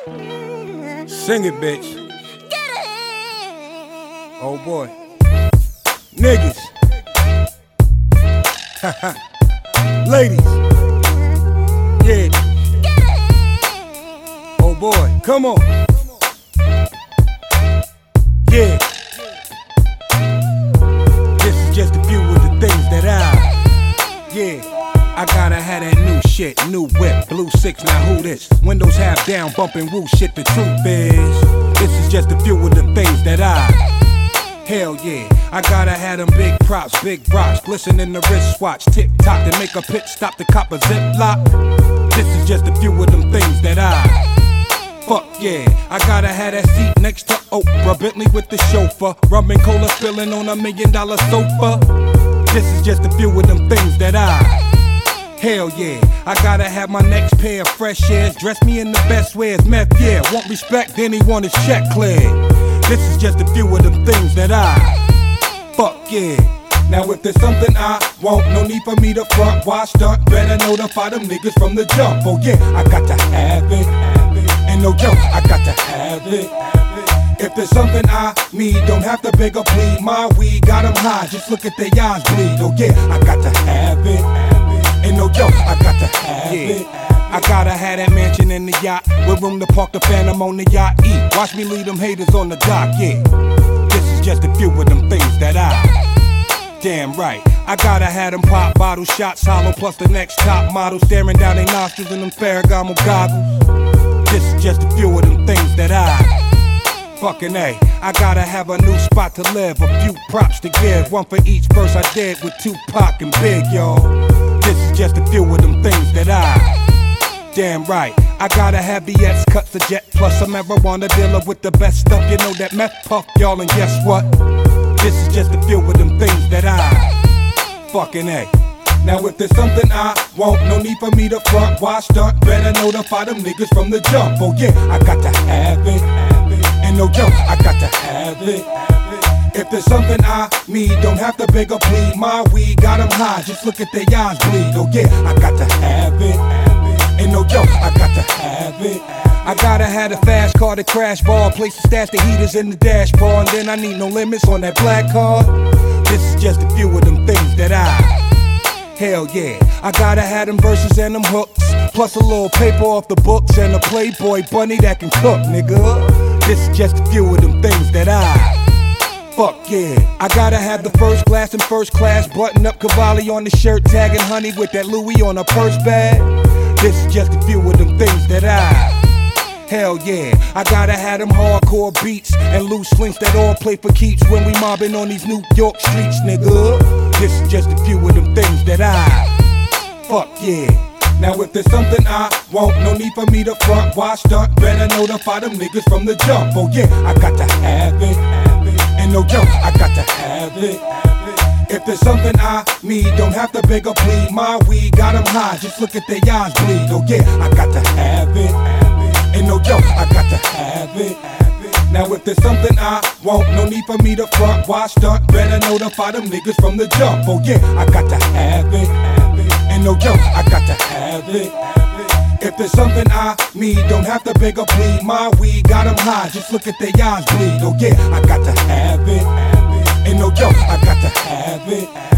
Sing it, bitch. Oh boy. Niggas. Ladies. Yeah. Oh boy. Come on. Yeah. This is just a few of the things that I gotta have that new shit, new whip, blue 6, now who this? Windows half down, bumping woo shit, the truth is this is just a few of the things that hell yeah, I gotta have them big props, big rocks, glistening the wristwatch, tick-tock, to make a pit stop, the cop a ziplock. This is just a few of them things that fuck yeah, I gotta have that seat next to Oprah, Bentley with the chauffeur, rum and cola spilling on $1 million sofa. This is just a few of them things that hell yeah, I gotta have my next pair of fresh airs, dress me in the best ways, meth yeah, want respect, then he want his check cleared. This is just a few of them things that fuck yeah. Now if there's something I want, no need for me to front, why stunt, better notify them niggas from the jump. Oh yeah, I got to have it, and no joke, I got to have it. If there's something I need, don't have to beg or plead, my weed got them high, just look at their eyes bleed. Oh yeah, I got to have it, and no joke, I got to have it. I gotta have that mansion in the yacht, with room to park the Phantom on the yacht. Eat, watch me leave them haters on the dock, yeah. This is just a few of them things that damn right. I gotta have them pop bottle shots, hollow plus the next top model, staring down their nostrils in them Ferragamo goggles. This is just a few of them things that fucking A. I gotta have a new spot to live, a few props to give, one for each verse I did with Tupac and Big, y'all. This is just a few of them things that damn right. I gotta have BS cuts, a jet plus a marijuana dealer with the best stuff. You know that meth puff, y'all, and guess what? This is just a few of them things that fucking A. Now if there's something I want, no need for me to front, why stunt, better notify them niggas from the jump. Oh yeah, I got to have it, and no joke, I got to have it. If there's something I need, don't have to beg or plead, my weed got them high, just look at their eyes bleed. Oh yeah, I got to have it, and no joke, I got to have it. I gotta have a fast car to crash bar, place to stash the heaters in the dashboard, and then I need no limits on that black card. This is just a few of them things that hell yeah, I gotta have them verses and them hooks, plus a little paper off the books and a Playboy bunny that can cook, nigga. This is just a few of them things that fuck yeah. I gotta have the first glass and first class, button up Cavalli on the shirt, tagging honey with that Louis on her purse bag. This is just a few of them things that hell yeah, I gotta have them hardcore beats and loose links that all play for keeps when we mobbing on these New York streets, nigga. This is just a few of them things that fuck yeah. Now if there's something I want, no need for me to front, why stunt, better notify them niggas from the jump. Oh yeah, I got to have it, and no joke, I got to have it. If there's something I need, don't have to beg or plead, my weed got them high, just look at their eyes bleed. Oh yeah, I got to have it, and no joke, I got to have it. Now if there's something I want, no need for me to front, why stunt, better notify them niggas from the jump. Oh yeah, I got to have it, and no joke, I got to have it. If there's something I need, don't have to beg or plead, my weed got them high, just look at their eyes bleed. Oh yeah, I got to have it, and no joke, I got to have it.